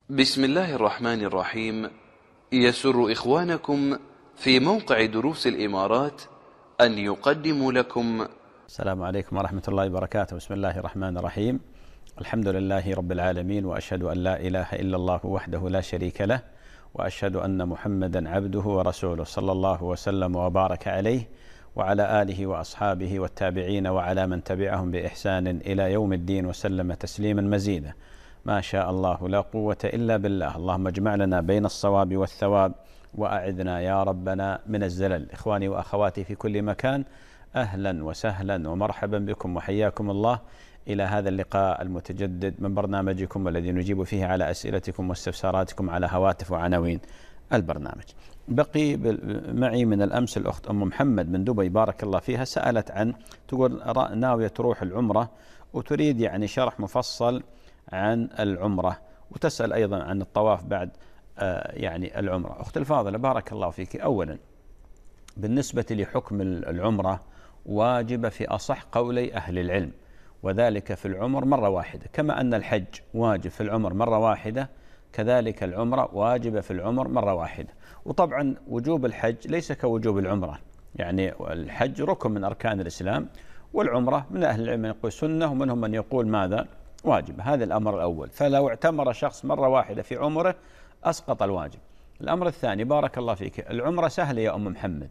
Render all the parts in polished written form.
بسم الله الرحمن الرحيم. يسر إخوانكم في موقع دروس الإمارات أن يقدموا لكم. السلام عليكم ورحمة الله وبركاته. بسم الله الرحمن الرحيم. الحمد لله رب العالمين، وأشهد أن لا إله إلا الله وحده لا شريك له، وأشهد أن محمدا عبده ورسوله، صلى الله وسلم وبارك عليه وعلى آله وأصحابه والتابعين وعلى من تبعهم بإحسان إلى يوم الدين، وسلم تسليما مزيدا. ما شاء الله لا قوة إلا بالله. اللهم اجمع لنا بين الصواب والثواب، وأعذنا يا ربنا من الزلل. إخواني وأخواتي في كل مكان، أهلا وسهلا ومرحبا بكم وحياكم الله إلى هذا اللقاء المتجدد من برنامجكم، والذي نجيب فيه على أسئلتكم واستفساراتكم على هواتف وعناوين البرنامج. بقي معي من الأمس الأخت أم محمد من دبي، بارك الله فيها، سألت عن، تقول ناوية تروح العمرة وتريد يعني شرح مفصل عن العمرة، وتسأل أيضا عن الطواف بعد يعني العمرة. أخت الفاضلة بارك الله فيك، أولا بالنسبة لحكم العمرة واجب في أصح قولي أهل العلم، وذلك في العمر مرة واحدة، كما أن الحج واجب في العمر مرة واحدة، كذلك العمرة واجبة في العمر مرة واحدة. وطبعا وجوب الحج ليس كوجوب العمرة، يعني الحج ركن من أركان الإسلام، والعمرة من أهل العلم من يقول سنة، ومنهم من يقول ماذا؟ واجب. هذا الأمر الأول. فلو اعتمر شخص مرة واحدة في عمره أسقط الواجب. الأمر الثاني بارك الله فيك، العمرة سهلة يا أم محمد.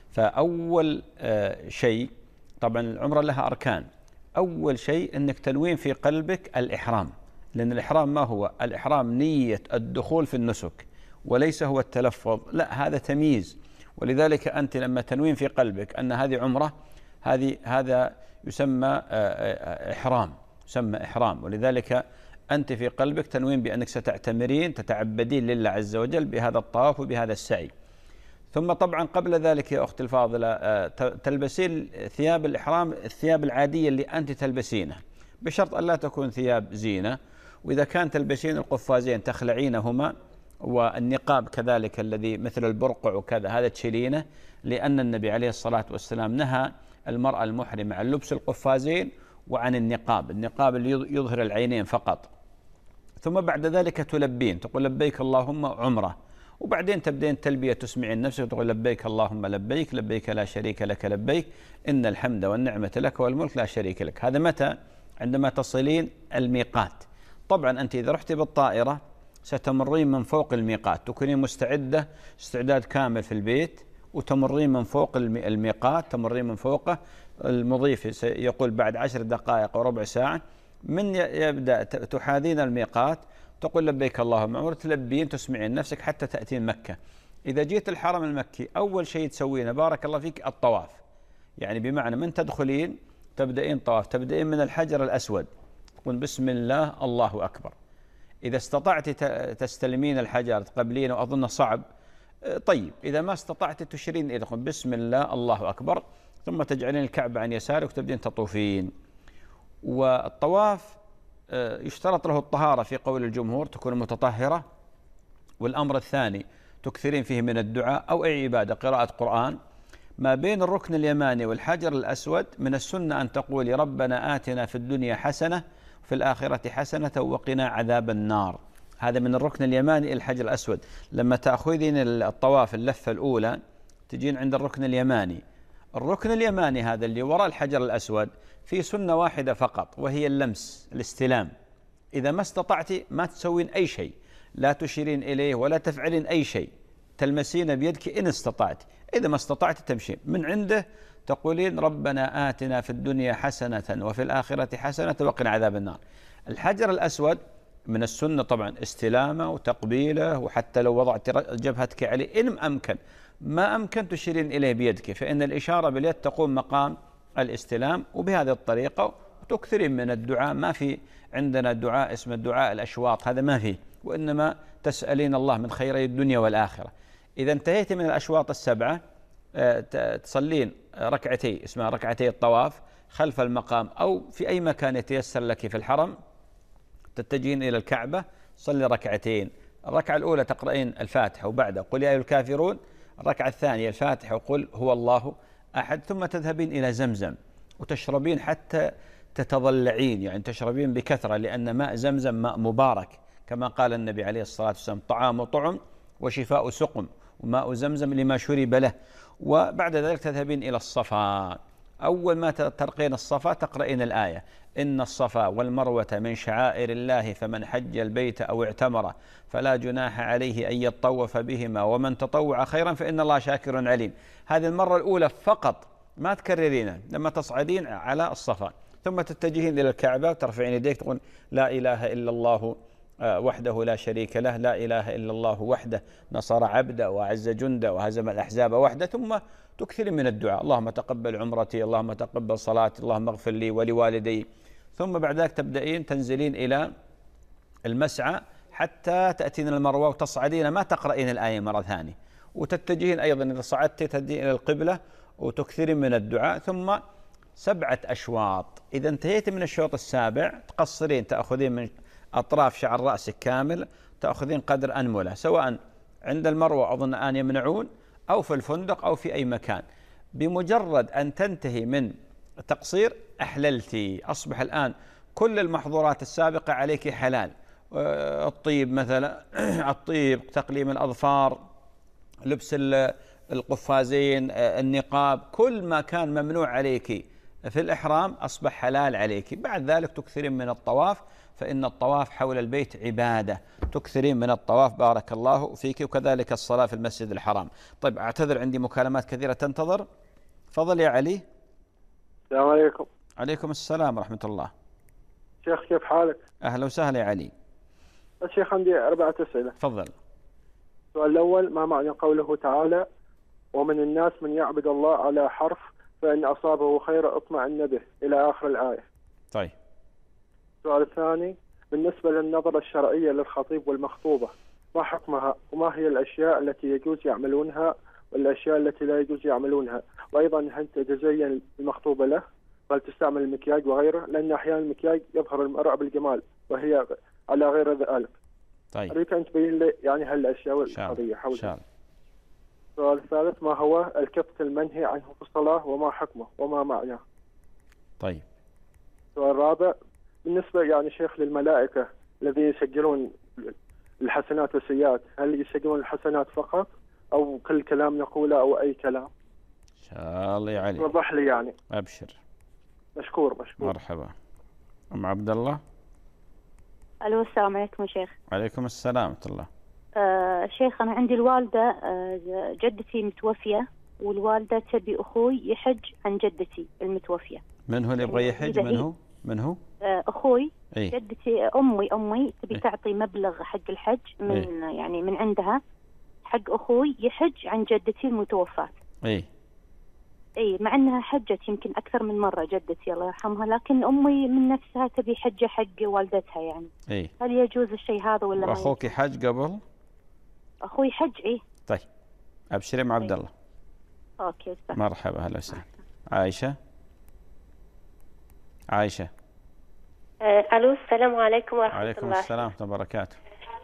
فأول شيء، طبعا العمرة لها أركان. أول شيء أنك تنوين في قلبك الإحرام، لأن الإحرام ما هو؟ الإحرام نية الدخول في النسك، وليس هو التلفظ، لا، هذا تمييز. ولذلك أنت لما تنوين في قلبك أن هذه عمرة، هذا يسمى إحرام، يسمى إحرام. ولذلك أنت في قلبك تنوين بأنك ستعتمرين، تتعبدين لله عز وجل بهذا الطواف وبهذا السعي. ثم طبعا قبل ذلك يا أخت الفاضلة تلبسين ثياب الإحرام، الثياب العادية اللي أنت تلبسينها، بشرط أن لا تكون ثياب زينة. وإذا كان تلبسين القفازين تخلعينهما، والنقاب كذلك الذي مثل البرقع وكذا هذا تشيلينه، لأن النبي عليه الصلاة والسلام نهى المرأة المحرمة عن لبس القفازين وعن النقاب اللي يظهر العينين فقط. ثم بعد ذلك تلبين، تقول لبيك اللهم عمرة، وبعدين تبدين تلبية، تسمعين نفسك وتقول لبيك اللهم لبيك، لبيك لا شريك لك لبيك، إن الحمد والنعمة لك والملك لا شريك لك. هذا متى؟ عندما تصلين الميقات. طبعا أنت إذا رحت بالطائرة ستمرين من فوق الميقات، تكونين مستعدة استعداد كامل في البيت، وتمرين من فوق الميقات، تمرين من فوقه. المضيف يقول بعد 10 دقائق وربع ساعة من يبدأ تحاذين الميقات تقول لبيك اللهم عمرة، تلبين تسمعين نفسك حتى تأتين مكة. إذا جيت الحرم المكي أول شيء تسوينه بارك الله فيك الطواف، يعني بمعنى من تدخلين تبدأين طواف، تبدأين من الحجر الأسود، تقول بسم الله الله أكبر. إذا استطعت تستلمين الحجر تقبلين، وأظن صعب، طيب. إذا ما استطعت تشيرين إذا قلت بسم الله الله أكبر، ثم تجعلين الكعبة عن يسارك وتبدين تطوفين. والطواف يشترط له الطهارة في قول الجمهور، تكون متطهرة. والأمر الثاني تكثرين فيه من الدعاء أو أي عبادة، قراءة قرآن. ما بين الركن اليماني والحجر الأسود من السنة أن تقولي ربنا آتنا في الدنيا حسنة وفي الآخرة حسنة وقنا عذاب النار. هذا من الركن اليماني إلى الحجر الأسود. لما تأخذين الطواف اللفة الأولى تجين عند الركن اليماني. الركن اليماني هذا اللي وراء الحجر الأسود في سنة واحدة فقط، وهي اللمس، الاستلام. إذا ما استطعت ما تسوين أي شيء، لا تشيرين إليه ولا تفعلين أي شيء، تلمسين بيدك إن استطعت. إذا ما استطعت تمشين من عنده، تقولين ربنا آتنا في الدنيا حسنة وفي الآخرة حسنة وقنا عذاب النار. الحجر الأسود من السنة طبعا استلامه وتقبيله، وحتى لو وضعت جبهتك عليه إن أمكن. ما أمكن تشيرين إليه بيدك، فإن الإشارة باليد تقوم مقام الاستلام. وبهذه الطريقة تكثرين من الدعاء. ما في عندنا دعاء اسمه الدعاء الأشواط، هذا ما فيه، وإنما تسألين الله من خيري الدنيا والآخرة. إذا انتهيت من الأشواط السبعة تصلين ركعتي اسمها ركعتي الطواف خلف المقام، أو في أي مكان يتيسر لك في الحرم. تتجهين إلى الكعبة، صلي ركعتين. الركعة الأولى تقرأين الفاتحة، وبعدها قل يا أيها الكافرون. الركعة الثانية الفاتحة وقل هو الله أحد. ثم تذهبين إلى زمزم وتشربين حتى تتضلعين، يعني تشربين بكثرة، لأن ماء زمزم ماء مبارك كما قال النبي عليه الصلاة والسلام: طعام طعم وشفاء سقم وماء زمزم لما شرب له. وبعد ذلك تذهبين إلى الصفا. أول ما ترقين الصفا تقرأين الآية: إن الصفا والمروة من شعائر الله فمن حج البيت أو اعتمر فلا جناح عليه أن يطوف بهما ومن تطوع خيرا فإن الله شاكر عليم. هذه المرة الأولى فقط، ما تكررينها. لما تصعدين على الصفا ثم تتجهين إلى الكعبة وترفعين يديك تقول: لا إله إلا الله وحده لا شريك له، لا إله إلا الله وحده نصر عبده وأعز جنده وهزم الأحزاب وحده. ثم تكثر من الدعاء: اللهم تقبل عمرتي، اللهم تقبل صلاتي، اللهم اغفر لي ولوالدي. ثم بعد ذلك تبدأين تنزلين إلى المسعى حتى تأتين المروة وتصعدين، ما تقرأين الآية مرة ثانية، وتتجهين أيضا إذا صعدت تهدين إلى القبلة وتكثرين من الدعاء. ثم 7 أشواط. إذا انتهيت من الشوط السابع تقصرين، تأخذين من أطراف شعر رأسك كامل، تأخذين قدر أنملة، سواء عند المروة أظن أن يمنعون أو في الفندق أو في أي مكان. بمجرد أن تنتهي من التقصير أحللتي، أصبح الآن كل المحظورات السابقة عليك حلال. الطيب مثلا الطيب، تقليم الأظفار، لبس القفازين، النقاب، كل ما كان ممنوع عليك في الإحرام أصبح حلال عليك. بعد ذلك تكثرين من الطواف، فإن الطواف حول البيت عبادة، تكثرين من الطواف بارك الله فيك، وكذلك الصلاة في المسجد الحرام. طيب أعتذر عندي مكالمات كثيرة تنتظر. تفضل يا علي. السلام عليكم. عليكم السلام ورحمة الله. شيخ كيف حالك؟ أهلا وسهلا يا علي. الشيخ عندي 4 أسئلة. تفضل. السؤال الأول: ما معنى قوله تعالى: ومن الناس من يعبد الله على حرف فإن أصابه خير اطمأن به، إلى آخر الآية. طيب. السؤال الثاني: بالنسبة للنظرة الشرعية للخطيب والمخطوبة، ما حكمها وما هي الأشياء التي يجوز يعملونها والأشياء التي لا يجوز يعملونها؟ وأيضا هل تتزين المخطوبة له؟ هل تستعمل المكياج وغيره؟ لأن أحيانا المكياج يظهر المرأة بالجمال وهي على غير ذلك. طيب. أريد أن تبين لي يعني هالأشياء والقضية حولها. السؤال الثالث: ما هو الكبت المنهي عنه في الصلاة وما حكمه وما معناه؟ طيب. السؤال الرابع: بالنسبة يعني شيخ للملائكة الذين يسجلون الحسنات والسيئات، هل يسجلون الحسنات فقط أو كل كلام نقوله أو أي كلام؟ إن شاء الله يا علي. وضح لي يعني. أبشر. مشكور. مرحبا. أم عبد الله. الو السلام عليكم يا شيخ. عليكم السلام ورحمة الله. شيخ أنا عندي الوالدة، جدتي متوفية، والوالدة تبي أخوي يحج عن جدتي المتوفية. من هو اللي يبغى يحج؟ من هو؟ أخوي. إيه؟ جدتي أمي تبي تعطي مبلغ حق الحج من إيه؟ يعني من عندها حق أخوي يحج عن جدتي المتوفاة. اي مع انها حجت يمكن اكثر من مره جدتي الله يرحمها، لكن امي من نفسها تبي حجه حق والدتها يعني. هل يجوز الشيء هذا ولا ما؟ اخوك حج قبل؟ اخوي حج. طيب ابشري مع عبد الله. اوكي استاذ. مرحبا اهلا وسهلا. عائشه. الو السلام عليكم ورحمه الله. وعليكم السلام ورحمه الله وبركاته.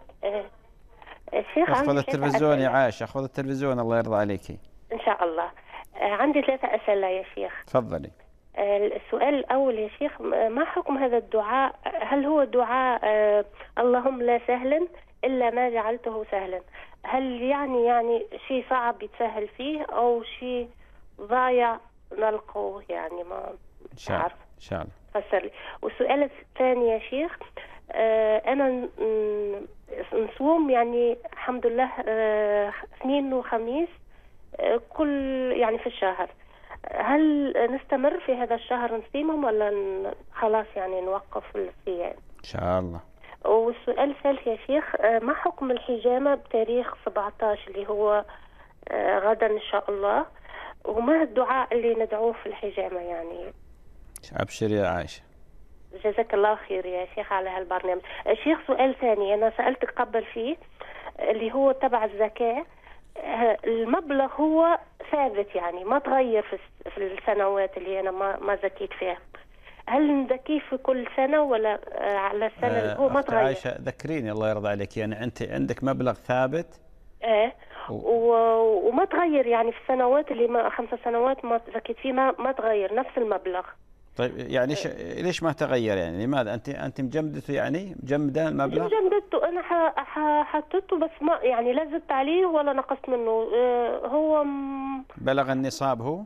شيخ اخذ التلفزيون يا عائشه، اخذ التلفزيون الله يرضى عليكي. ان شاء الله. عندي 3 أسئلة يا شيخ. تفضلي. السؤال الأول يا شيخ: ما حكم هذا الدعاء؟ هل هو دعاء اللهم لا سهلا إلا ما جعلته سهلا؟ هل يعني شيء صعب يتسهل فيه أو شيء ضايع نلقوه؟ يعني ما أعرف. إن شاء الله. فسر لي. والسؤال الثاني يا شيخ: أنا نصوم يعني الحمد لله اثنين وخميس كل يعني في الشهر. هل نستمر في هذا الشهر نصيمهم ولا خلاص يعني نوقف الصيام؟ إن شاء الله. والسؤال الثالث يا شيخ: ما حكم الحجامة بتاريخ 17 اللي هو غدا إن شاء الله، وما الدعاء اللي ندعوه في الحجامة يعني؟ أبشر يا عائشة. جزاك الله خير يا شيخ على هالبرنامج. شيخ سؤال ثاني أنا سألتك قبل فيه اللي هو تبع الزكاة، المبلغ هو ثابت يعني ما تغير في السنوات اللي أنا ما زكيت فيها، هل نزكيه في كل سنة ولا على السنة اللي هو ما تغير؟ عائشة ذكريني الله يرضى عليك، يعني أنت عندك مبلغ ثابت وما تغير يعني في السنوات اللي 5 سنوات ما زكيت فيه ما تغير نفس المبلغ. طيب يعني ليش ما تغير يعني؟ لماذا انت مجمدته يعني مجمده المبلغ؟ مش جمدته، انا حطيته بس ما يعني لا زدت عليه ولا نقصت منه. هو بلغ النصاب هو؟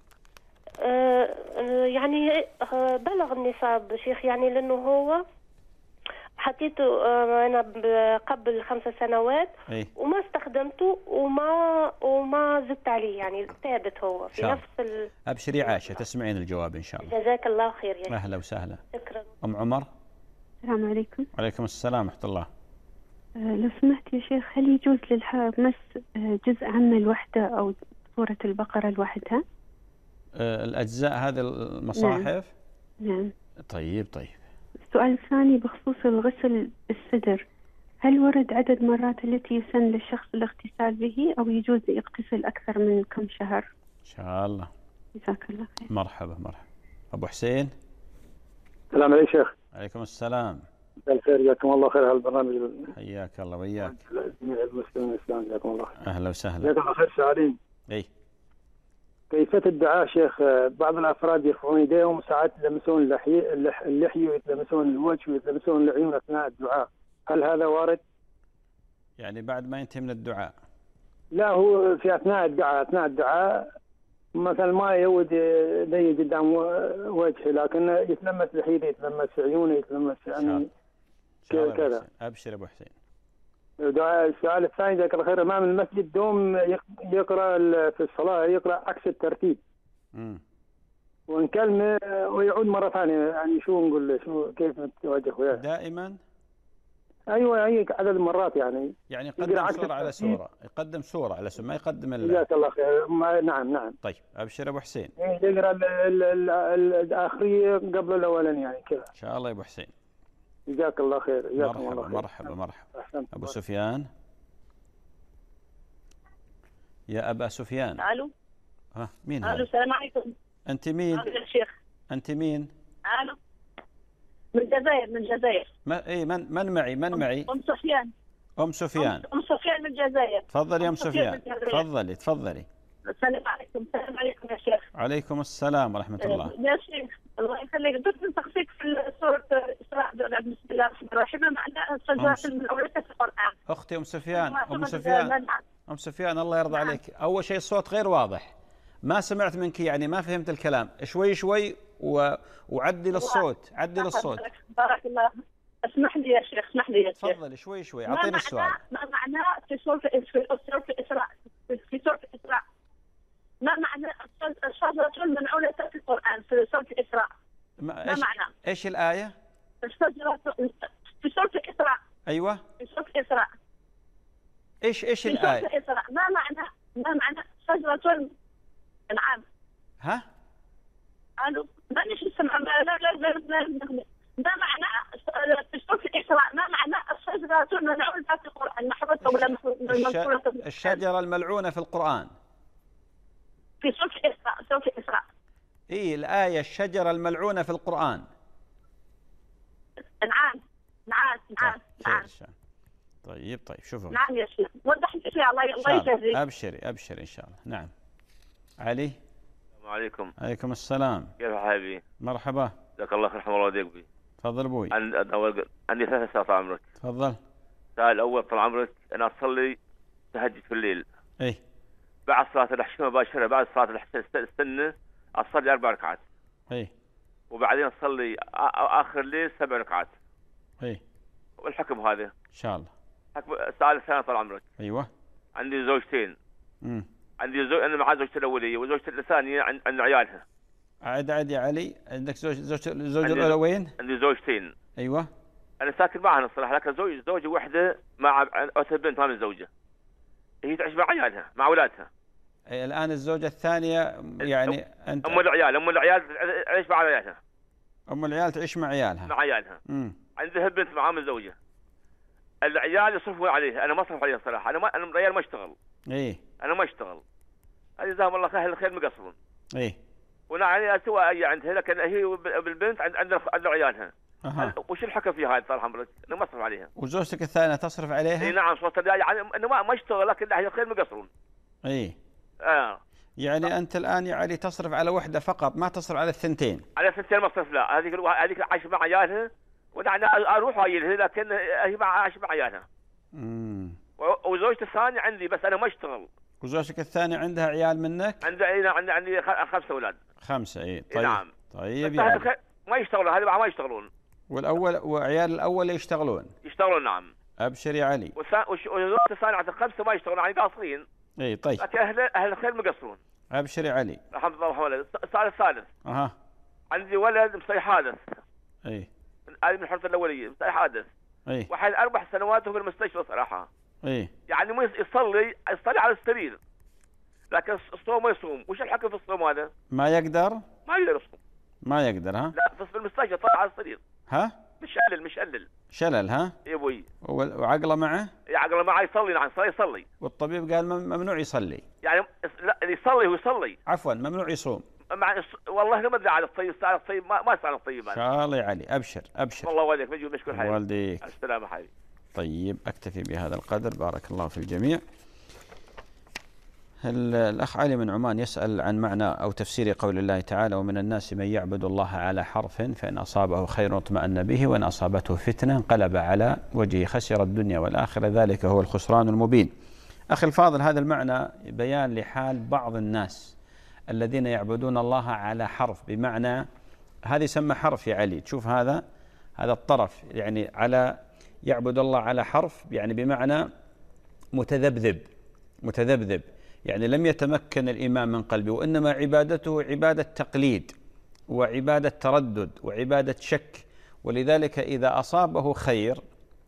يعني بلغ النصاب شيخ، يعني لانه هو حطيته انا قبل 5 سنوات وما استخدمته وما زدت عليه، يعني ثابت هو في نفس ابشري عائشة، تسمعين الجواب ان شاء الله. جزاك الله خير يا شيخ. اهلا وسهلا. شكرا. ام عمر. السلام عليكم. وعليكم السلام ورحمة الله. لو سمحت يا شيخ، هل يجوز للحائض مس جزء عامة الوحدة أو سورة البقرة لوحدها؟ الأجزاء هذه المصاحف؟ نعم. طيب. السؤال الثاني بخصوص الغسل الصدر، هل ورد عدد مرات التي يسن للشخص الاغتسال به أو يجوز يغتسل أكثر من كم شهر؟ إن شاء الله. جزاك الله خير. مرحبا. أبو حسين. السلام عليكم شيخ. عليكم السلام. مساء الخير، جزاكم الله خير. هالبرنامج حياك الله وياك. جميع المسلمين الإسلام، جزاكم الله خير. أهلا وسهلا. جزاكم الله خير. سؤالين. كيفية الدعاء شيخ؟ بعض الأفراد يرفعون يديهم وساعات يلمسون اللحية ويتلمسون الوجه ويتلمسون العيون أثناء الدعاء، هل هذا وارد؟ يعني بعد ما ينتهي من الدعاء؟ لا، هو في أثناء الدعاء مثلا ما يود يديه قدام وجهه، لكن يتلمس لحيته، يتلمس عيونه، يتلمس يعني كذا. أبشر أبو حسين. السؤال الثاني، جزاك الله خير، امام المسجد دوم يقرا في الصلاه يقرا عكس الترتيب. وان كلمه ويعود مره ثانيه، يعني شو نقول له؟ شو كيف نتواجه وياه؟ دائما؟ ايوه، اي عدد مرات يعني يقدم سوره على سوره، يقدم سوره على سوره، ما يقدم الا. جزاك الله خير. نعم. طيب ابشر ابو حسين. يقرا الاخريه قبل الاولانيه يعني كذا. ان شاء الله يا ابو حسين. جزاك الله خير. مرحبا. أبو سفيان. يا أبا سفيان. ألو. مين هذا؟ ألو، السلام عليكم. أنت مين؟ يا شيخ. أنت مين؟ ألو. من الجزائر. من معي؟ أم سفيان. أم سفيان من الجزائر. تفضلي يا أم سفيان. تفضلي. السلام عليكم يا شيخ. عليكم السلام ورحمة الله. يا شيخ الله يخليك، درت نسقسيك في سورة إسراء بسم الله الرحمن الرحيم، معناها الصفات المنعوتة في القرآن. أختي أم سفيان الله يرضى عليك، أول شيء الصوت غير واضح، ما سمعت منك يعني، ما فهمت الكلام، شوي وعدل الصوت. بارك الله. اسمح لي يا شيخ. تفضلي شوي أعطيني السؤال. ما معناه في سورة الإسراء ما معنى الشجرة المنعولة في القرآن في سورة الإسراء؟ ما معنى؟ إيش الآية؟ الشجرة في سورة الإسراء. أيوة. في سورة الإسراء. إيش الآية؟ في سورة الإسراء ما معنى شجرة الأنعام؟ ها؟ ألو، مانيش نسمع. ما معنى في سورة الإسراء ما معنى الشجرة المنعولة في القرآن؟ محفوظة ولا منصورة؟ الشجرة الملعونة في القرآن. في سورة الإسراء. الآية الشجرة الملعونة في القرآن. نعم. طيب شوفوا. نعم يا شيخ، وضح لي فيها الله يجزيك. أبشري إن شاء الله. نعم. علي. السلام عليكم. عليكم السلام. كيف حبيبي؟ مرحبا. جزاك الله خير، حمد الله وديك بي. تفضل ابوي. عندي 3 أسئلة طال عمرك. تفضل. السؤال الأول طال عمرك، أنا أصلي تهجد في الليل. بعد صلاة العشاء مباشرة، بعد صلاة العشاء استنى أصلي 4 ركعات. وبعدين أصلي آخر الليل 7 ركعات. والحكم هذا؟ إن شاء الله. السؤال الثاني طال عمرك. أيوة. عندي زوجتين. أنا مع زوجتي الأولية وزوجتي الثانية عند عيالها. عاد يا علي، عندك زوج الأولوين؟ عندي زوجتين. أيوة. أنا ساكن معها الصراحة، لكن زوجة واحدة مع بنت ما من زوجة. هي تعيش مع عيالها مع أولادها. الآن الزوجة الثانية يعني أنت أم العيال تعيش مع عيالها. أم العيال تعيش مع عيالها. عندها بنت معها من زوجة. العيال يصرفون عليها، أنا ما أصرف عليها الصراحة، أنا العيال ما أشتغل. أنا ما أشتغل. هذه جزاهم الله خير مقصرون. ونعني سوى عندها، لكن هي بالبنت عند عيالها. وش الحكم في هذا طال عمرك؟ انا ما اصرف عليها. وزوجتك الثانيه تصرف عليها؟ نعم، صوت يعني انا ما اشتغل، لكن هي خير مقصرون. يعني أنت الآن يعني تصرف على وحدة فقط، ما تصرف على الثنتين؟ على الثنتين ما أصرف، لا. هذيك عايشة مع عيالها، وأنا أروح وأجيلها، لكن هي عايشة مع عيالها. وزوجتي الثانية عندي، بس أنا ما أشتغل. وزوجتك الثانية عندها عيال منك؟ عندي 5 أولاد. 5 إيه. طيب. نعم. طيب يعني ما يشتغلون، هذه ما يشتغلون. والأول وعيال الأول يشتغلون؟ يشتغلون نعم. أبشر يا علي. وزوجتي الثانية عندها 5 ما يشتغلون، يعني قاصرين. إيه طيب. لكن أهل الخير مقصرون. أبشر يا علي. الحمد لله والحمد لله. الثالث. عندي ولد مصير حادث. إيه. هذه من الحرة الأولية، مصير حادث. إيه. واحد 4 سنوات وهو في المستشفى صراحة. إيه. يعني مو يصلي على السرير، لكن الصوم ما يصوم. وش الحكم في الصوم هذا؟ ما يقدر يصوم. ما يقدر. ها؟ لا، في المستشفى طلع على السرير. ها؟ مشلل. شلل. ها؟ يا ابوي. وعقله معه؟ عقله معه يصلي. نعم يصلي. والطبيب قال ممنوع يصلي. يعني لا، يصلي. عفوا، ممنوع يصوم. والله ما ادري على الطيب، سأل الطيب ما سأل الطيب. ان شاء الله يا علي. ابشر. والله والديك مشكور حبيبي. والديك. السلامة حبيبي. طيب اكتفي بهذا القدر، بارك الله في الجميع. الأخ علي من عمان يسأل عن معنى أو تفسير قول الله تعالى: ومن الناس من يعبد الله على حرف فإن أصابه خير اطمأن به وإن أصابته فتنة انقلب على وجهه خسر الدنيا والآخرة ذلك هو الخسران المبين. أخي الفاضل، هذا المعنى بيان لحال بعض الناس الذين يعبدون الله على حرف، بمعنى هذا يسمى حرف يا علي. تشوف هذا الطرف، يعني على يعبد الله على حرف، يعني بمعنى متذبذب، يعني لم يتمكن الإيمان من قلبه، وإنما عبادته عبادة تقليد وعبادة تردد وعبادة شك. ولذلك إذا أصابه خير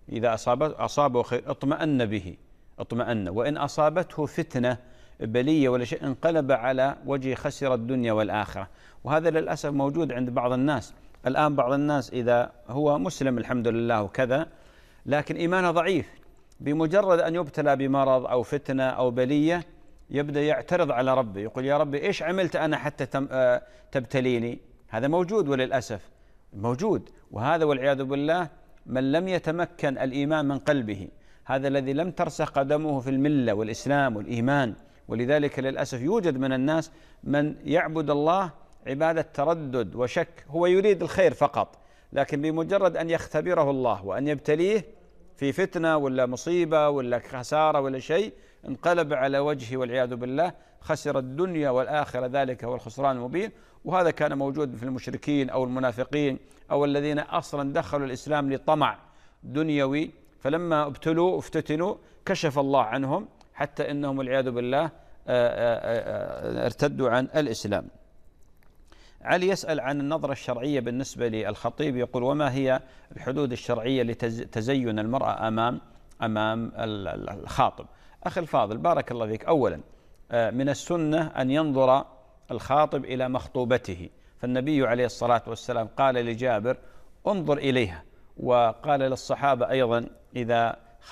اطمأن به، وإن أصابته فتنة بلية ولا شيء انقلب على وجه خسر الدنيا والآخرة. وهذا للأسف موجود عند بعض الناس الآن. بعض الناس إذا هو مسلم الحمد لله وكذا، لكن إيمانه ضعيف، بمجرد أن يبتلى بمرض أو فتنة أو بلية يبدأ يعترض على ربه، يقول: يا ربي إيش عملت أنا حتى تبتليني؟ هذا موجود وللأسف موجود. وهذا والعياذ بالله من لم يتمكن الإيمان من قلبه، هذا الذي لم ترسخ قدمه في الملة والإسلام والإيمان. ولذلك للأسف يوجد من الناس من يعبد الله عبادة تردد وشك، هو يريد الخير فقط، لكن بمجرد أن يختبره الله وأن يبتليه في فتنة ولا مصيبة ولا خسارة ولا شيء انقلب على وجهه والعياذ بالله، خسر الدنيا والآخرة ذلك هو الخسران المبين. وهذا كان موجود في المشركين أو المنافقين أو الذين أصلا دخلوا الإسلام لطمع دنيوي، فلما ابتلوا وافتتنوا كشف الله عنهم حتى إنهم والعياذ بالله ارتدوا عن الإسلام. علي يسأل عن النظرة الشرعية بالنسبة للخطيب، يقول: وما هي الحدود الشرعية لتزين المرأة أمام الخاطب؟ أخي الفاضل بارك الله فيك، أولا من السنة أن ينظر الخاطب إلى مخطوبته، فالنبي عليه الصلاة والسلام قال لجابر: انظر إليها. وقال للصحابة أيضا: إذا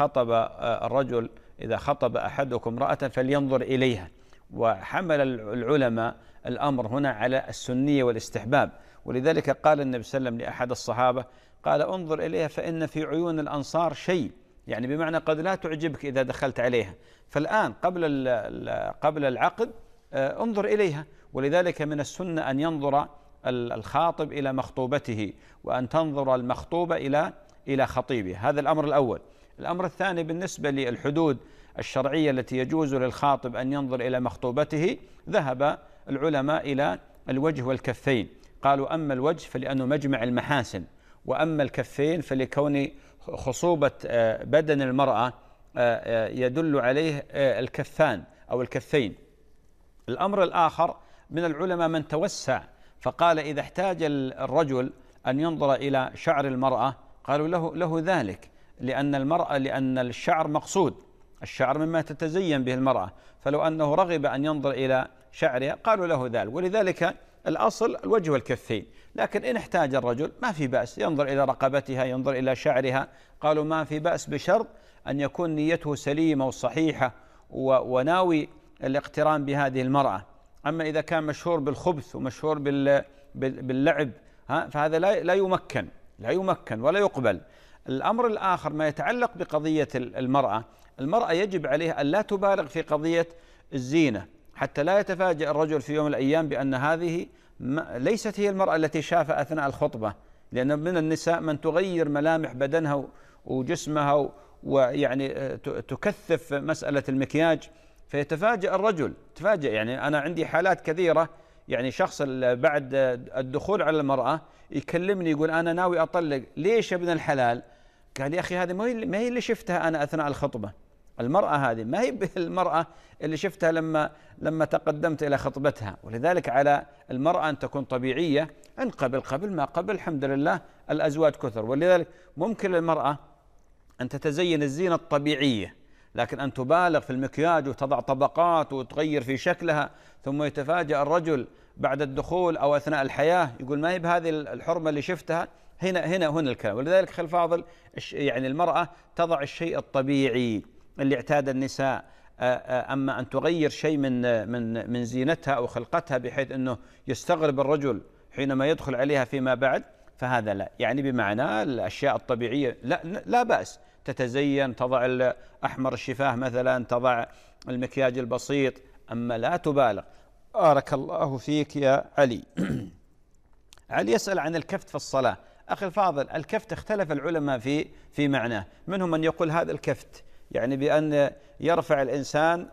خطب أحدكم امرأة فلينظر إليها. وحمل العلماء الأمر هنا على السنية والاستحباب. ولذلك قال النبي صلى الله عليه وسلم لأحد الصحابة، قال: انظر إليها فإن في عيون الأنصار شيء، يعني بمعنى قد لا تعجبك إذا دخلت عليها، فالآن قبل العقد انظر إليها. ولذلك من السنة أن ينظر الخاطب إلى مخطوبته، وأن تنظر المخطوبة إلى خطيبه. هذا الأمر الأول. الأمر الثاني بالنسبة للحدود الشرعية التي يجوز للخاطب أن ينظر إلى مخطوبته، ذهب العلماء إلى الوجه والكفين. قالوا: أما الوجه فلأنه مجمع المحاسن، وأما الكفين فلكون خصوبة بدن المرأة يدل عليه الكفان أو الكفين. الأمر الآخر من العلماء من توسع فقال: إذا احتاج الرجل أن ينظر إلى شعر المرأة قالوا له ذلك، لأن الشعر مقصود، الشعر مما تتزين به المرأة، فلو أنه رغب أن ينظر إلى شعرها قالوا له ذلك. ولذلك الأصل الوجه والكفين، لكن إن احتاج الرجل ما في بأس ينظر إلى رقبتها، ينظر إلى شعرها، قالوا ما في بأس بشرط أن يكون نيته سليمة وصحيحة وناوي الاقتران بهذه المرأة. أما إذا كان مشهور بالخبث ومشهور باللعب فهذا لا يمكن ولا يقبل. الأمر الآخر ما يتعلق بقضية المرأة يجب عليها أن لا تبالغ في قضية الزينة حتى لا يتفاجأ الرجل في يوم من الأيام بأن هذه ليست هي المرأة التي شافها أثناء الخطبة، لأن من النساء من تغير ملامح بدنها وجسمها ويعني تكثف مسألة المكياج، فيتفاجأ الرجل، تفاجأ. يعني أنا عندي حالات كثيرة، يعني شخص بعد الدخول على المرأة يكلمني يقول أنا ناوي أطلق. ليش يا ابن الحلال؟ قال يا أخي هذه ما هي اللي شفتها أنا أثناء الخطبة، المرأة هذه ما هي المرأة اللي شفتها لما تقدمت إلى خطبتها. ولذلك على المرأة أن تكون طبيعية، أن قبل ما قبل الحمد لله الأزواج كثر. ولذلك ممكن للمرأة أن تتزين الزينة الطبيعية، لكن أن تبالغ في المكياج وتضع طبقات وتغير في شكلها، ثم يتفاجأ الرجل بعد الدخول أو أثناء الحياة يقول ما هي بهذه الحرمة اللي شفتها. هنا الكلام. ولذلك خل فاضل يعني المرأة تضع الشيء الطبيعي اللي اعتاد النساء. أما أن تغير شيء من زينتها أو خلقتها بحيث أنه يستغرب الرجل حينما يدخل عليها فيما بعد، فهذا لا. يعني بمعنى الأشياء الطبيعية لا بأس، تتزين، تضع أحمر الشفاه مثلا، تضع المكياج البسيط، أما لا تبالغ. بارك الله فيك يا علي. علي يسأل عن الكفت في الصلاة. أخي الفاضل، الكفت اختلف العلماء في معناه. منهم من يقول هذا الكفت يعني بأن يرفع الإنسان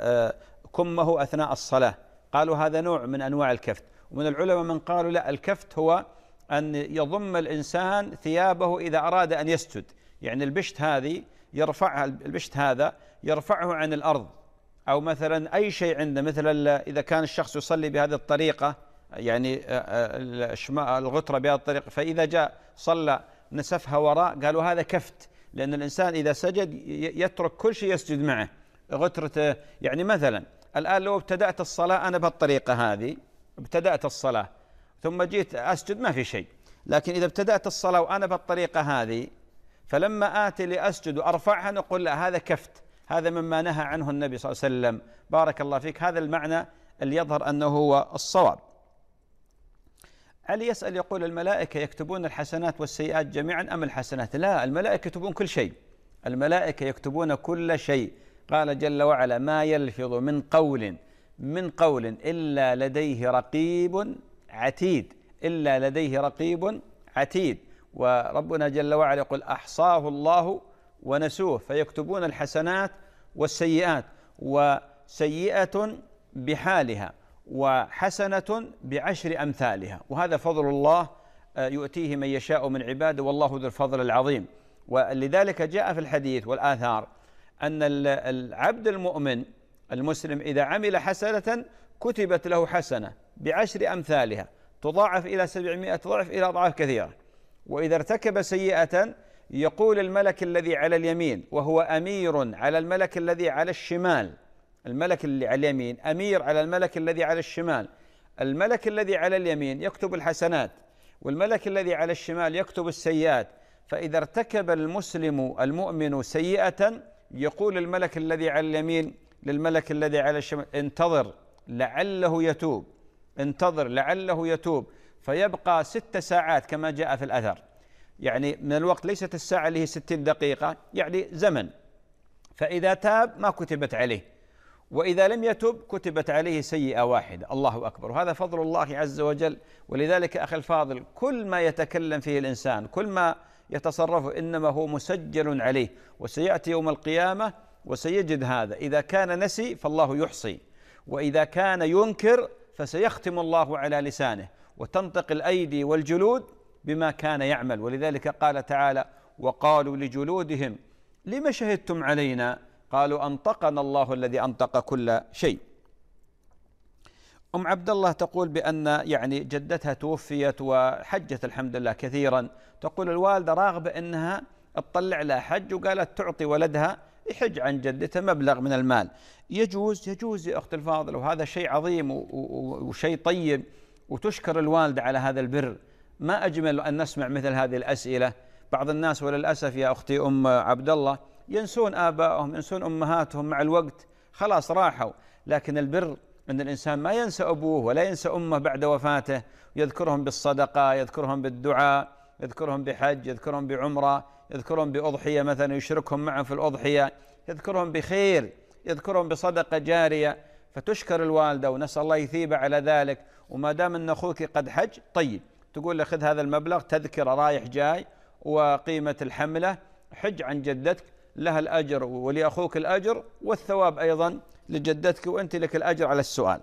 كمه أثناء الصلاة، قالوا هذا نوع من أنواع الكفت. ومن العلماء من قالوا لا، الكفت هو أن يضم الإنسان ثيابه إذا أراد أن يسجد، يعني البشت هذه يرفعها، البشت هذا يرفعه عن الأرض، أو مثلا أي شيء عنده، مثل إذا كان الشخص يصلي بهذه الطريقة، يعني الغترة بهذه الطريقة، فإذا جاء صلى نسفها وراء، قالوا هذا كفت، لأن الإنسان إذا سجد يترك كل شيء يسجد معه غترته. يعني مثلا الآن لو ابتدأت الصلاة أنا بهالطريقة هذه، ابتدأت الصلاة ثم جيت أسجد ما في شيء، لكن إذا ابتدأت الصلاة وأنا بهالطريقة هذه فلما آتي لأسجد وأرفعها نقول لا، هذا كفت، هذا مما نهى عنه النبي صلى الله عليه وسلم. بارك الله فيك. هذا المعنى اللي يظهر أنه هو الصواب. علي يسأل يقول الملائكة يكتبون الحسنات والسيئات جميعا أم الحسنات؟ لا، الملائكة يكتبون كل شيء، الملائكة يكتبون كل شيء. قال جل وعلا ما يلفظ من قول إلا لديه رقيب عتيد، إلا لديه رقيب عتيد. وربنا جل وعلا يقول أحصاه الله ونسوه، فيكتبون الحسنات والسيئات، وسيئة بحالها وحسنة بعشر أمثالها، وهذا فضل الله يؤتيه من يشاء من عباده والله ذو الفضل العظيم. ولذلك جاء في الحديث والآثار أن العبد المؤمن المسلم إذا عمل حسنة كتبت له حسنة بعشر أمثالها، تضاعف إلى 700 ضعف إلى أضعاف كثيرة. وإذا ارتكب سيئة يقول الملك الذي على اليمين، وهو أمير على الملك الذي على الشمال، الملك اللي على اليمين أمير على الملك الذي على الشمال. الملك الذي على اليمين يكتب الحسنات، والملك الذي على الشمال يكتب السيئات. فإذا ارتكب المسلم المؤمن سيئة يقول الملك الذي على اليمين للملك الذي على الشمال انتظر لعله يتوب، انتظر لعله يتوب، فيبقى 6 ساعات كما جاء في الأثر، يعني من الوقت، ليست الساعة اللي هي 60 دقيقة، يعني زمن. فإذا تاب ما كتبت عليه، وإذا لم يتب كتبت عليه سيئة واحدة. الله أكبر. وهذا فضل الله عز وجل. ولذلك أخي الفاضل كل ما يتكلم فيه الإنسان، كل ما يتصرفه، إنما هو مسجل عليه، وسيأتي يوم القيامة وسيجد هذا. إذا كان نسي فالله يحصي، وإذا كان ينكر فسيختم الله على لسانه، وتنطق الأيدي والجلود بما كان يعمل. ولذلك قال تعالى وقالوا لجلودهم لما شهدتم علينا قالوا أنطقنا الله الذي أنطق كل شيء. أم عبد الله تقول بأن يعني جدتها توفيت وحجت الحمد لله كثيرا، تقول الوالدة راغبة أنها تطلع لها حج، وقالت تعطي ولدها يحج عن جدته مبلغ من المال. يجوز يا أخت الفاضل، وهذا شيء عظيم وشيء طيب، وتشكر الوالدة على هذا البر. ما أجمل أن نسمع مثل هذه الأسئلة. بعض الناس وللأسف يا أختي أم عبد الله ينسون آبائهم، ينسون أمهاتهم، مع الوقت خلاص راحوا. لكن البر أن الإنسان ما ينسى أبوه ولا ينسى أمه بعد وفاته، يذكرهم بالصدقة، يذكرهم بالدعاء، يذكرهم بحج، يذكرهم بعمرة، يذكرهم بأضحية مثلا، يشركهم معه في الأضحية، يذكرهم بخير، يذكرهم بصدقة جارية. فتشكر الوالدة ونسأل الله يثيبه على ذلك، وما دام أن أخوك قد حج طيب، تقول له خذ هذا المبلغ تذكرة رايح جاي وقيمة الحملة، حج عن جدتك، لها الأجر ولأخوك الأجر، والثواب أيضا لجدتك وأنت لك الأجر على السؤال.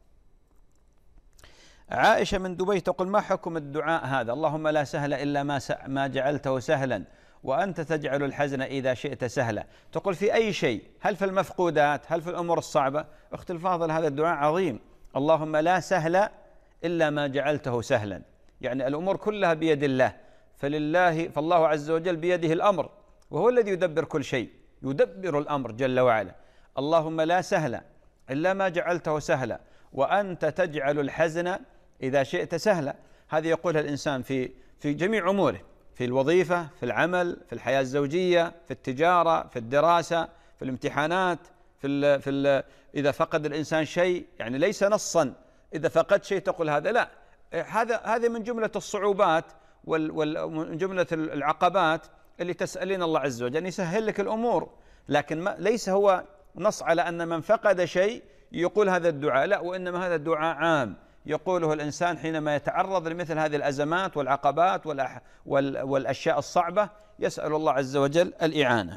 عائشة من دبي تقول: ما حكم الدعاء هذا؟ اللهم لا سهل إلا ما جعلته سهلا وأنت تجعل الحزن إذا شئت سهلا. تقول في أي شيء، هل في المفقودات، هل في الأمور الصعبة؟ أختي الفاضل هذا الدعاء عظيم، اللهم لا سهل إلا ما جعلته سهلا، يعني الأمور كلها بيد الله، فالله عز وجل بيده الأمر، وهو الذي يدبر كل شيء، يدبر الأمر جل وعلا. اللهم لا سهل إلا ما جعلته سهلا وأنت تجعل الحزن إذا شئت سهلا. هذه يقولها الإنسان في جميع أموره، في الوظيفة، في العمل، في الحياة الزوجية، في التجارة، في الدراسة، في الامتحانات، إذا فقد الإنسان شيء، يعني ليس نصا إذا فقد شيء تقول هذا، لا، هذا من جملة الصعوبات ومن جملة العقبات اللي تسألين الله عز وجل أن يسهل لك الأمور، لكن ليس هو نص على أن من فقد شيء يقول هذا الدعاء، لا، وإنما هذا الدعاء عام يقوله الإنسان حينما يتعرض لمثل هذه الأزمات والعقبات والأشياء الصعبة، يسأل الله عز وجل الإعانة.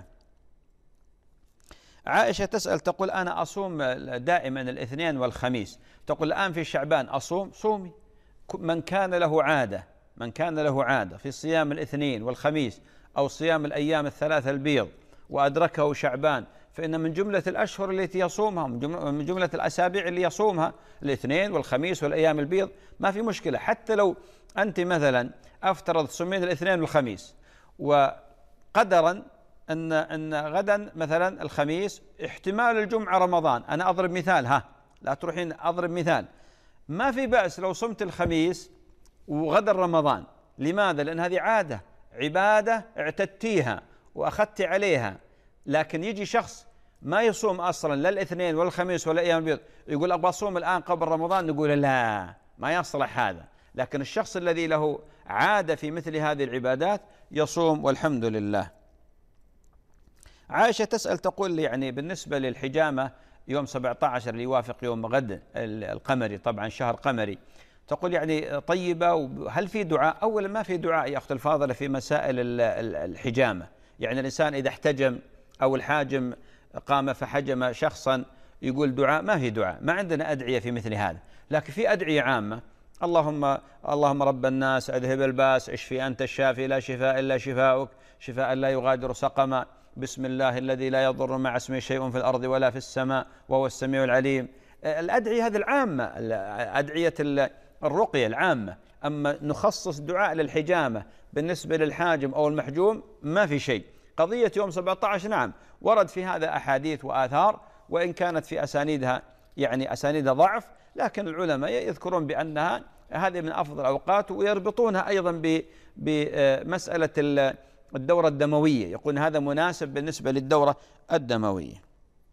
عائشة تسأل تقول: أنا أصوم دائما الاثنين والخميس، تقول الآن في شعبان أصوم، صومي. من كان له عادة في صيام الاثنين والخميس أو صيام الأيام الثلاثة البيض وأدركه شعبان، فإن من جملة الأشهر التي يصومها، من جملة الأسابيع اللي يصومها الاثنين والخميس والأيام البيض، ما في مشكلة. حتى لو أنت مثلا أفترض صومين الاثنين والخميس، وقدرا أن غدا مثلا الخميس احتمال الجمعة رمضان، أنا أضرب مثال، لا تروحين، أضرب مثال، ما في بأس لو صمت الخميس وغدا رمضان. لماذا؟ لأن هذه عادة، عبادة اعتدتيها وأخذت عليها. لكن يجي شخص ما يصوم أصلا لا الاثنين والخميس ولا أيام البيض، يقول أبغى أصوم الآن قبل رمضان، نقول لا، ما يصلح هذا. لكن الشخص الذي له عادة في مثل هذه العبادات يصوم والحمد لله. عائشة تسأل تقول: يعني بالنسبة للحجامة يوم 17 اللي يوافق يوم غد القمري، طبعا شهر قمري، تقول يعني طيبة، وهل في دعاء؟ أولا ما في دعاء يا أخت الفاضلة في مسائل الحجامة، يعني الإنسان إذا احتجم أو الحاجم قام فحجم شخصا يقول دعاء، ما في دعاء، ما عندنا أدعية في مثل هذا، لكن في أدعية عامة: اللهم رب الناس أذهب الباس، اشفي أنت الشافي لا شفاء إلا شفاؤك، شفاء لا يغادر سقما، بسم الله الذي لا يضر مع اسمه شيء في الأرض ولا في السماء وهو السميع العليم. الأدعية هذه العامة، أدعية الرقية العامة. أما نخصص دعاء للحجامة بالنسبة للحاجم أو المحجوم ما في شيء. قضية يوم 17 نعم ورد في هذا أحاديث وآثار، وإن كانت في أسانيدها يعني أسانيد ضعف، لكن العلماء يذكرون بأنها هذه من أفضل الأوقات، ويربطونها أيضا بمسألة الدورة الدموية، يقول هذا مناسب بالنسبة للدورة الدموية.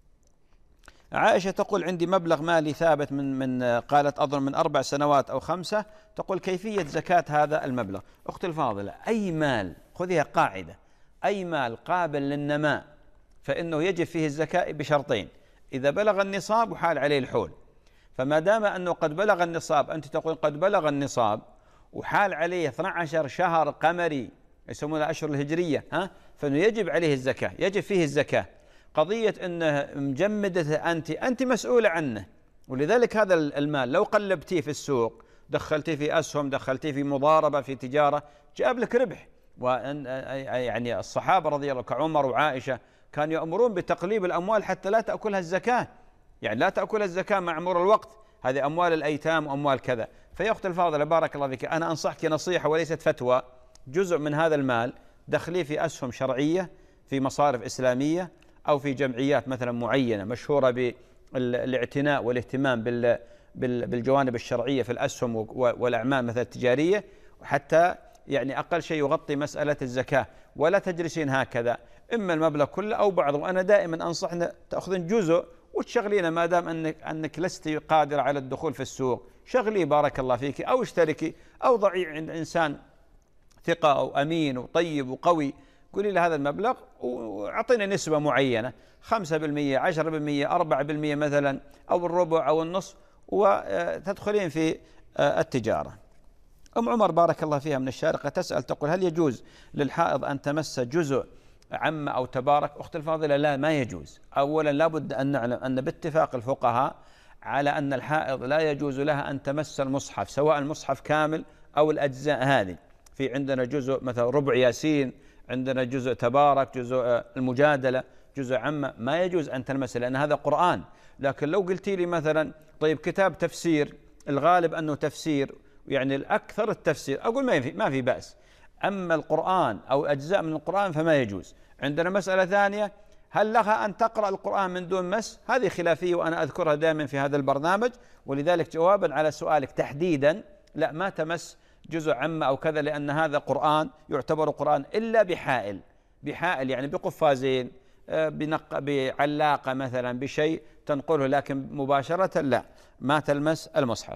عائشة تقول: عندي مبلغ مالي ثابت قالت أظن من 4 سنوات أو 5، تقول كيفية زكاة هذا المبلغ؟ أختي الفاضلة، أي مال، خذيها قاعدة، أي مال قابل للنماء فإنه يجب فيه الزكاة بشرطين: إذا بلغ النصاب وحال عليه الحول. فما دام أنه قد بلغ النصاب، أنت تقول قد بلغ النصاب وحال عليه 12 شهر قمري يسمونها أشهر الهجرية، فإنه يجب عليه الزكاة، يجب فيه الزكاة. قضية أنه مجمدة أنت مسؤولة عنه، ولذلك هذا المال لو قلبتيه في السوق، دخلتيه في أسهم، دخلتيه في مضاربة، في تجارة، جاب لك ربح. يعني الصحابة رضي الله عنهم كعمر وعائشة كانوا يأمرون بتقليب الأموال حتى لا تأكلها الزكاة، يعني لا تأكلها الزكاة مع مرور الوقت، هذه أموال الأيتام وأموال كذا. فيا أخت الفاضلة بارك الله فيك، أنا أنصحك نصيحة وليست فتوى: جزء من هذا المال دخليه في أسهم شرعية في مصارف إسلامية، أو في جمعيات مثلا معينة مشهورة بالاعتناء والاهتمام بالجوانب الشرعية في الأسهم والأعمال مثلا التجارية، وحتى يعني أقل شيء يغطي مسألة الزكاة. ولا تجلسين هكذا، إما المبلغ كله أو بعضه. وأنا دائما أنصح تأخذين جزء وتشغلينه، ما دام أنك لست قادرة على الدخول في السوق، شغلي بارك الله فيك، أو اشتركي، أو ضعي عند إنسان ثقة أو أمين وطيب وقوي قولي لي هذا المبلغ وأعطيني نسبة معينة، 5%، 10%، 4% مثلا، أو الربع أو النصف، وتدخلين في التجارة. أم عمر بارك الله فيها من الشارقة تسأل تقول: هل يجوز للحائض أن تمس جزء عم أو تبارك؟ أخت الفاضلة، لا، ما يجوز. أولا لابد أن نعلم أن باتفاق الفقهاء على أن الحائض لا يجوز لها أن تمس المصحف، سواء المصحف كامل أو الأجزاء هذه. في عندنا جزء مثلا ربع ياسين، عندنا جزء تبارك، جزء المجادلة، جزء عامة، ما يجوز أن تلمسه لأن هذا قرآن. لكن لو قلتي لي مثلا طيب كتاب تفسير، الغالب أنه تفسير، يعني الأكثر التفسير، أقول ما في بأس. أما القرآن أو أجزاء من القرآن فما يجوز. عندنا مسألة ثانية: هل لها أن تقرأ القرآن من دون مس؟ هذه خلافية وأنا أذكرها دائما في هذا البرنامج، ولذلك جوابا على سؤالك تحديدا، لا، ما تمس جزء عم أو كذا، لأن هذا قرآن يعتبر قرآن، إلا بحائل يعني بقفازين، بعلاقة مثلا، بشيء تنقله، لكن مباشرة لا، ما تلمس المصحف.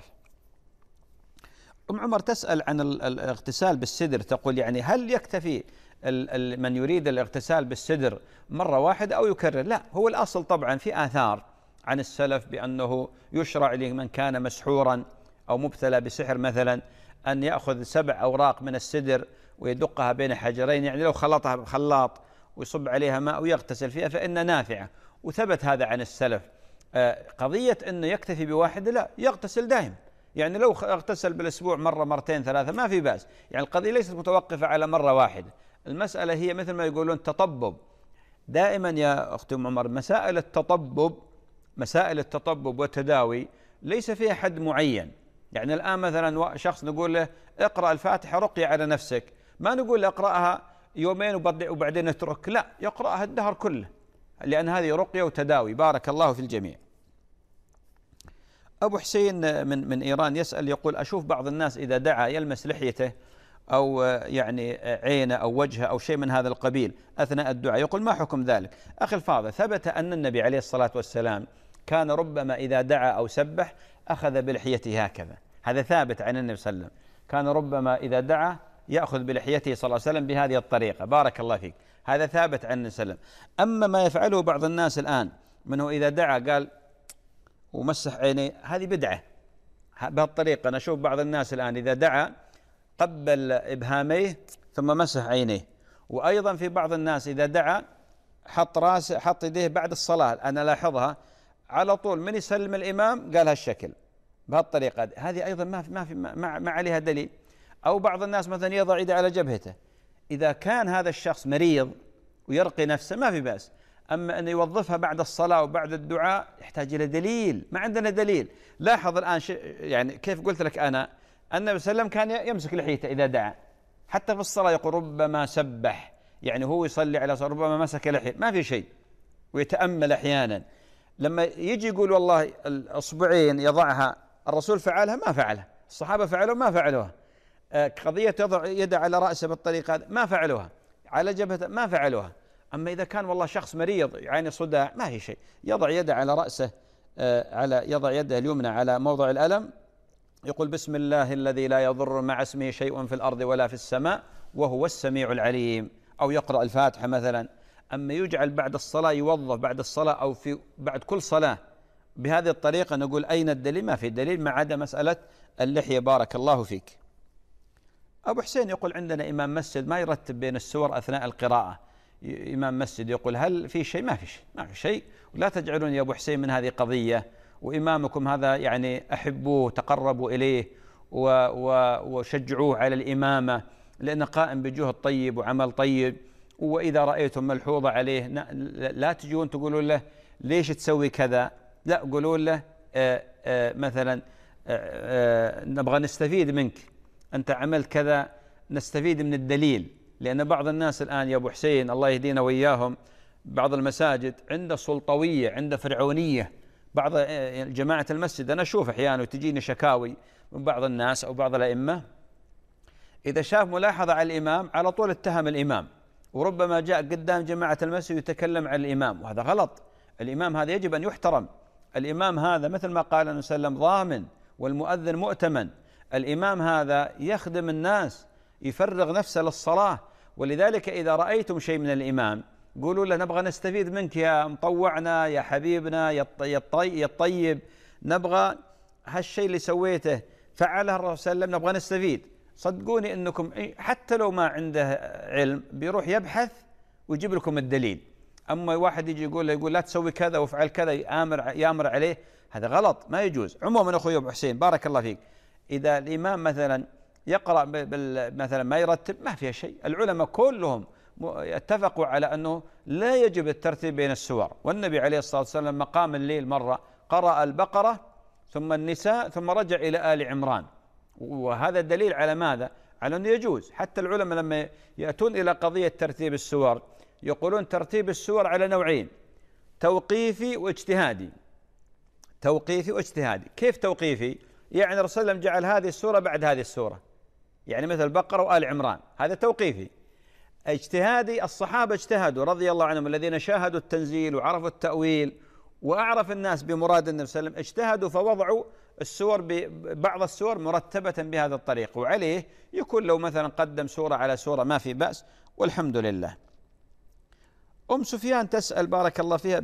أم عمر تسأل عن الاغتسال بالسدر، تقول يعني هل يكتفي من يريد الاغتسال بالسدر مرة واحدة أو يكرر؟ لا، هو الأصل طبعا في آثار عن السلف بأنه يشرع لمن كان مسحورا أو مبتلى بسحر مثلا أن يأخذ 7 أوراق من السدر ويدقها بين حجرين، يعني لو خلطها بخلاط ويصب عليها ماء ويغتسل فيها فإن نافعة، وثبت هذا عن السلف. قضية أنه يكتفي بواحدة، لا، يغتسل دائم، يعني لو اغتسل بالأسبوع مرة، مرتين، 3 ما في بأس. يعني القضية ليست متوقفة على مرة واحدة، المسألة هي مثل ما يقولون تطبب. دائما يا أختي أم عمر مسائل التطبب والتداوي ليس فيها حد معين. يعني الآن مثلا شخص نقول له اقرأ الفاتحة رقية على نفسك، ما نقول اقرأها يومين وبعدين اترك، لا، يقرأها الدهر كله، لأن هذه رقية وتداوي. بارك الله في الجميع. أبو حسين من إيران يسأل يقول: أشوف بعض الناس إذا دعا يلمس لحيته أو يعني عينه أو وجهه أو شيء من هذا القبيل أثناء الدعاء، يقول: ما حكم ذلك؟ أخي الفاضل، ثبت أن النبي عليه الصلاة والسلام كان ربما إذا دعا أو سبح أخذ بلحيته هكذا، هذا ثابت عن النبي صلى الله عليه وسلم، كان ربما إذا دعا يأخذ بلحيته صلى الله عليه وسلم بهذه الطريقة. بارك الله فيك، هذا ثابت عن النبي صلى الله عليه وسلم. أما ما يفعله بعض الناس الآن منه إذا دعا قال ومسح عينيه، هذه بدعة بهالطريقة. أنا أشوف بعض الناس الآن إذا دعا قبل إبهاميه ثم مسح عينيه، وأيضا في بعض الناس إذا دعا حط يديه بعد الصلاة، أنا لاحظها على طول من يسلم الإمام قال هالشكل بهالطريقة، هذه أيضا ما عليها دليل. أو بعض الناس مثلا يضع يده على جبهته، إذا كان هذا الشخص مريض ويرقي نفسه ما في بأس، أما أن يوظفها بعد الصلاة وبعد الدعاء يحتاج إلى دليل، ما عندنا دليل. لاحظ الآن يعني كيف قلت لك أنا، النبي صلى الله عليه وسلم كان يمسك لحيته إذا دعا، حتى في الصلاة يقول ربما سبح، يعني هو يصلي على صلاة ربما مسك لحية، ما في شيء، ويتأمل أحيانا. لما يجي يقول والله الأصبعين يضعها، الرسول فعلها ما فعلها، الصحابة فعلوا ما فعلوها، قضية يضع يده على رأسه بالطريقة ما فعلوها، على جبهته ما فعلوها. أما إذا كان والله شخص مريض يعني صداع ما في شيء، يضع يده على رأسه، يضع يده اليمنى على موضع الألم، يقول بسم الله الذي لا يضر مع اسمه شيء في الأرض ولا في السماء وهو السميع العليم، أو يقرأ الفاتحة مثلا. أما يجعل بعد الصلاة يوظف بعد الصلاة أو بعد كل صلاة بهذه الطريقة، نقول أين الدليل؟ ما في دليل، ما عدا مسألة اللحية. بارك الله فيك. أبو حسين يقول عندنا إمام مسجد ما يرتب بين السور أثناء القراءة، إمام مسجد يقول هل في شيء؟ ما في شيء، ولا تجعلون يا أبو حسين من هذه قضية، وإمامكم هذا يعني أحبوه، تقربوا إليه وشجعوه على الإمامة، لأنه قائم بجهد طيب وعمل طيب. وإذا رأيتم ملحوظة عليه لا تجون تقولون له ليش تسوي كذا، لا، قولوا له مثلا نبغى نستفيد منك، أنت عملت كذا، نستفيد من الدليل. لأن بعض الناس الآن يا أبو حسين الله يهدينا وإياهم، بعض المساجد عنده سلطوية، عنده فرعونية. بعض جماعة المسجد أنا أشوف أحيانا وتجيني شكاوي من بعض الناس أو بعض الأئمة، إذا شاف ملاحظة على الإمام على طول اتهم الإمام، وربما جاء قدام جماعة المسجد يتكلم عن الإمام، وهذا غلط. الإمام هذا يجب أن يحترم، الإمام هذا مثل ما قال النبي صلى الله عليه وسلم ضامن والمؤذن مؤتمن. الإمام هذا يخدم الناس، يفرغ نفسه للصلاة، ولذلك إذا رأيتم شيء من الإمام قولوا له نبغى نستفيد منك يا مطوعنا يا حبيبنا يا الطيب، نبغى هالشيء اللي سويته فعله الرسول صلى الله عليه وسلم، نبغى نستفيد. صدقوني أنكم حتى لو ما عنده علم بيروح يبحث ويجيب لكم الدليل. أما واحد يجي يقول لا تسوي كذا وافعل كذا يامر عليه، هذا غلط ما يجوز. عموما أخوي أبو حسين بارك الله فيك، إذا الإمام مثلا يقرأ مثلا ما يرتب ما فيها شيء، العلماء كلهم اتفقوا على أنه لا يجب الترتيب بين السور، والنبي عليه الصلاة والسلام لما قام الليل مرة قرأ البقرة ثم النساء ثم رجع إلى آل عمران، وهذا دليل على ماذا؟ على أنه يجوز. حتى العلماء لما يأتون إلى قضية ترتيب السور يقولون ترتيب السور على نوعين: توقيفي واجتهادي. توقيفي واجتهادي. كيف توقيفي؟ يعني الرسول صلى الله عليه وسلم جعل هذه السورة بعد هذه السورة، يعني مثل البقرة وآل عمران، هذا توقيفي. اجتهادي الصحابة اجتهدوا رضي الله عنهم الذين شاهدوا التنزيل وعرفوا التأويل وأعرف الناس بمراد النبي صلى الله عليه وسلم، اجتهدوا فوضعوا السور بعض السور مرتبة بهذا الطريق، وعليه يكون لو مثلا قدم سورة على سورة ما في بأس والحمد لله. أم سفيان تسأل بارك الله فيها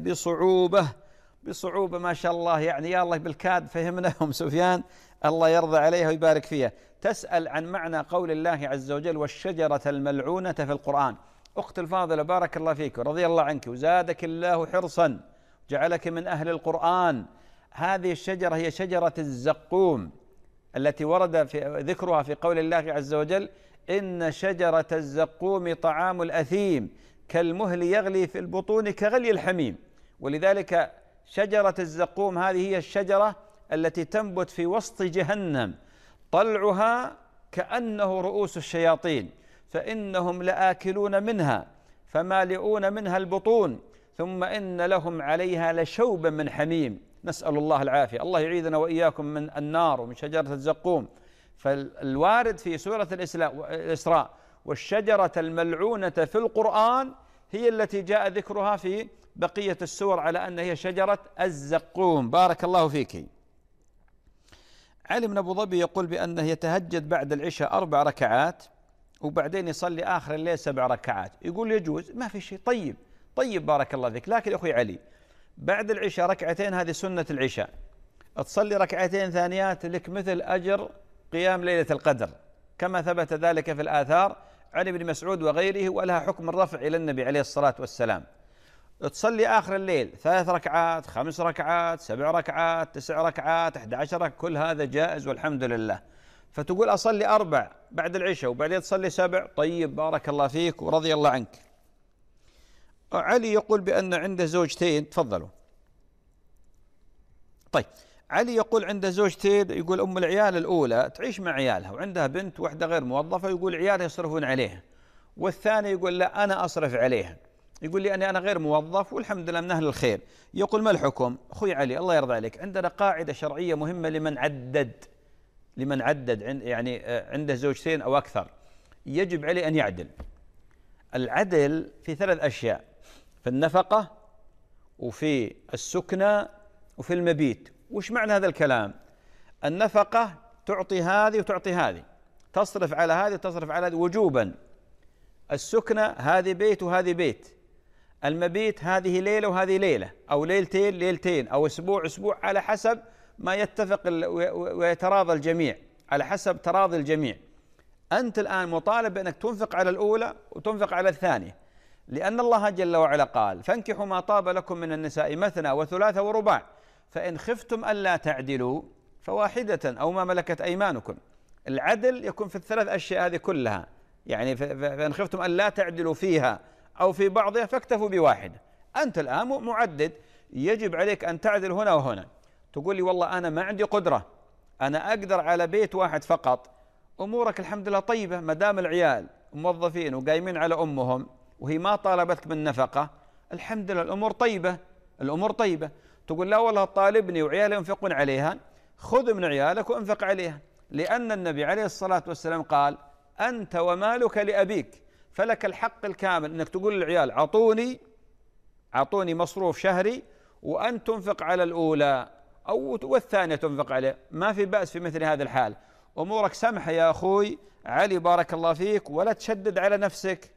بصعوبة ما شاء الله، يعني يا الله بالكاد فهمنا أم سفيان الله يرضى عليها ويبارك فيها. تسأل عن معنى قول الله عز وجل والشجرة الملعونة في القرآن. أخت الفاضلة بارك الله فيك ورضي الله عنك وزادك الله حرصا جعلك من أهل القرآن. هذه الشجرة هي شجرة الزقوم التي ورد في ذكرها في قول الله عز وجل إن شجرة الزقوم طعام الأثيم كالمهل يغلي في البطون كغلي الحميم. ولذلك شجرة الزقوم هذه هي الشجرة التي تنبت في وسط جهنم، طلعها كأنه رؤوس الشياطين، فإنهم لآكلون منها فمالئون منها البطون ثم إن لهم عليها لشوبا من حميم. نسأل الله العافية، الله يعيذنا وإياكم من النار ومن شجرة الزقوم. فالوارد في سورة الإسراء والشجرة الملعونة في القرآن هي التي جاء ذكرها في بقية السور على أن هي شجرة الزقوم. بارك الله فيك. علي بن أبو ظبي يقول بأنه يتهجد بعد العشاء 4 ركعات وبعدين يصلي آخر الليل 7 ركعات. يقول يجوز ما في شيء. طيب بارك الله فيك، لكن أخوي علي بعد العشاء 2 ركعتين هذه سنة العشاء، تصلي 2 ركعتين ثانيات لك مثل أجر قيام ليلة القدر كما ثبت ذلك في الآثار عن ابن مسعود وغيره، ولها حكم الرفع إلى النبي عليه الصلاة والسلام. تصلي آخر الليل 3 ركعات 5 ركعات 7 ركعات 9 ركعات 11 ركعة، كل هذا جائز والحمد لله. فتقول أصلي 4 بعد العشاء وبعدين تصلي 7، طيب بارك الله فيك ورضي الله عنك. علي يقول بأن عنده زوجتين، تفضلوا. طيب علي يقول عنده زوجتين، يقول أم العيال الأولى تعيش مع عيالها وعندها بنت واحدة غير موظفة، يقول عيالها يصرفون عليها، والثاني يقول لا أنا أصرف عليها، يقول لي أنا غير موظف والحمد لله من أهل الخير. يقول ما الحكم؟ أخوي علي الله يرضى عليك، عندنا قاعدة شرعية مهمة لمن عدد يعني عنده زوجتين أو أكثر، يجب عليه أن يعدل. العدل في 3 أشياء: في النفقة وفي السكنة وفي المبيت. وش معنى هذا الكلام؟ النفقة تعطي هذه وتعطي هذه، تصرف على هذه وتصرف على هذه وجوبا. السكنة هذه بيت وهذه بيت. المبيت هذه ليلة وهذه ليلة، أو ليلتين أو أسبوع على حسب ما يتفق ويتراضى الجميع، على حسب تراضي الجميع. أنت الآن مطالب بأنك تنفق على الأولى وتنفق على الثانية، لأن الله جل وعلا قال فانكحوا ما طاب لكم من النساء مثنى وثلاث ورباع فإن خفتم ألا تعدلوا فواحدة أو ما ملكت أيمانكم. العدل يكون في ال3 أشياء هذه كلها، يعني فإن خفتم ألا تعدلوا فيها أو في بعضها فاكتفوا بواحدة. أنت الآن معدد، يجب عليك أن تعدل هنا وهنا. تقول لي والله أنا ما عندي قدرة، أنا أقدر على بيت واحد فقط، أمورك الحمد لله طيبة، ما دام العيال موظفين وقايمين على أمهم وهي ما طالبتك بالنفقة، الحمد لله الأمور طيبة. تقول لا والله طالبني وعيالي ينفقون عليها، خذ من عيالك وانفق عليها، لأن النبي عليه الصلاة والسلام قال أنت ومالك لأبيك، فلك الحق الكامل أنك تقول للعيال أعطوني مصروف شهري وأن تنفق على الأولى والثانية تنفق عليه. ما في بأس في مثل هذا الحال، أمورك سمحة يا أخوي علي بارك الله فيك، ولا تشدد على نفسك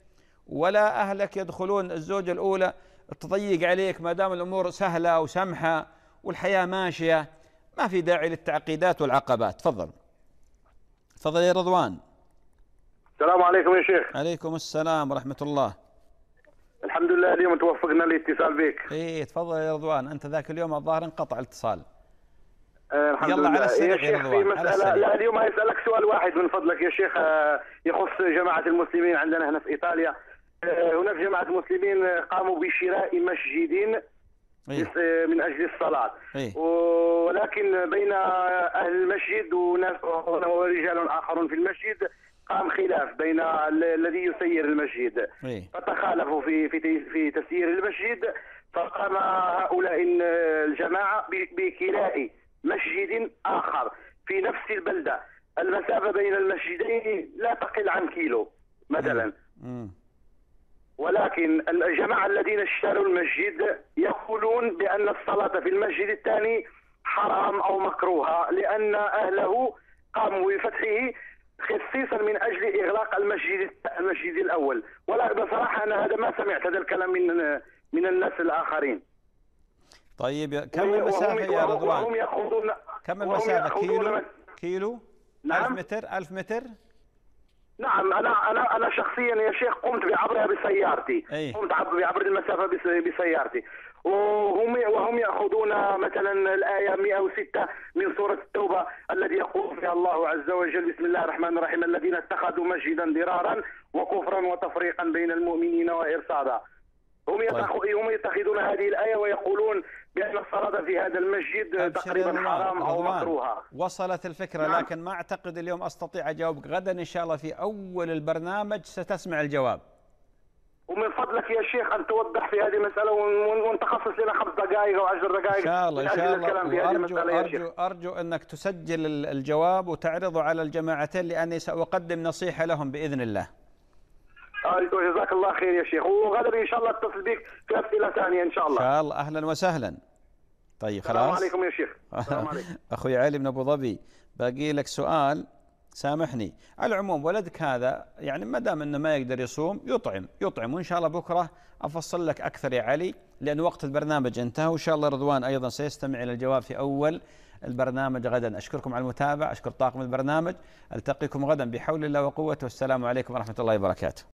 ولا أهلك يدخلون الزوجة الأولى تضيق عليك ما دام الأمور سهلة وسمحة والحياة ماشية، ما في داعي للتعقيدات والعقبات. تفضل يا رضوان. السلام عليكم يا شيخ. عليكم السلام ورحمة الله. الحمد لله اليوم توفقنا للاتصال بك. ايه تفضل يا رضوان، انت ذاك اليوم الظاهر انقطع الاتصال. الحمد يلا لله. على السريع يا شيخ في مسألة، لا اليوم هيسألك سؤال واحد من فضلك يا شيخ، يخص جماعة المسلمين عندنا هنا في إيطاليا. هناك جماعة المسلمين قاموا بشراء مسجد من أجل الصلاة، ولكن بين أهل المسجد وناس ورجال آخرون في المسجد قام خلاف بين الذي يسير المسجد، فتخالفوا في تسيير المسجد، فقام هؤلاء الجماعة بكراء مسجد آخر في نفس البلدة. المسافة بين المسجدين لا تقل عن كيلو مثلا، ولكن الجماعة الذين اشتروا المسجد يقولون بأن الصلاة في المسجد الثاني حرام أو مكروهة، لأن أهله قاموا بفتحه خصيصا من أجل إغلاق المسجد الأول. ولا بصراحة أنا هذا ما سمعت هذا الكلام من الناس الآخرين. طيب كم المسافة يا رضوان؟ وهم يأخذون كم المسافة؟ كيلو؟ نعم. 1000 متر؟ نعم. أنا شخصيا يا شيخ قمت بعبرها بسيارتي. قمت بعبر المسافة بسيارتي، وهم يأخذون مثلا الآية 106 من سورة التوبة الذي يقول فيها الله عز وجل: بسم الله الرحمن الرحيم، الذين اتخذوا مسجدا ضرارا وكفرا وتفريقا بين المؤمنين وإرصادا. هم يتخذون هذه الآية ويقولون بأن الصلاة في هذا المسجد تقريبا حرام أو مكروهة. وصلت الفكرة. نعم. لكن ما أعتقد اليوم أستطيع أجاوبك. غدا إن شاء الله في أول البرنامج ستسمع الجواب. ومن فضلك يا شيخ أن توضح في هذه المسألة ونتخصص لنا 5 دقائق أو 10 دقائق إن شاء الله. أرجو أنك تسجل الجواب وتعرضه على الجماعتين، لأني سأقدم نصيحة لهم بإذن الله. جزاك الله خير يا شيخ، وغدا إن شاء الله اتصل بك في أسئلة ثانية إن شاء الله. إن شاء الله. أهلا وسهلا. طيب خلاص. السلام عليكم يا شيخ. السلام عليكم. أخوي علي من أبو ظبي، باقي لك سؤال سامحني. على العموم ولدك هذا يعني ما دام انه ما يقدر يصوم يطعم، وان شاء الله بكره افصل لك اكثر يا علي، لان وقت البرنامج انتهى، وان شاء الله رضوان ايضا سيستمع الى الجواب في اول البرنامج غدا. اشكركم على المتابعه، اشكر طاقم البرنامج، التقيكم غدا بحول الله وقوته، والسلام عليكم ورحمه الله وبركاته.